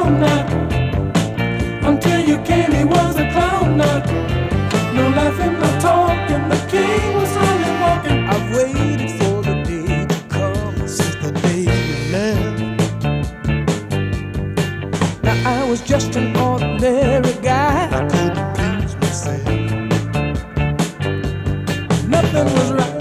clown now. Until you came, he was a clown now. No laughing, no talking, the king was slowly walking. I've waited for the day to come since the day you left. Now I was just an ordinary guy. I couldn't please myself. Nothing was right.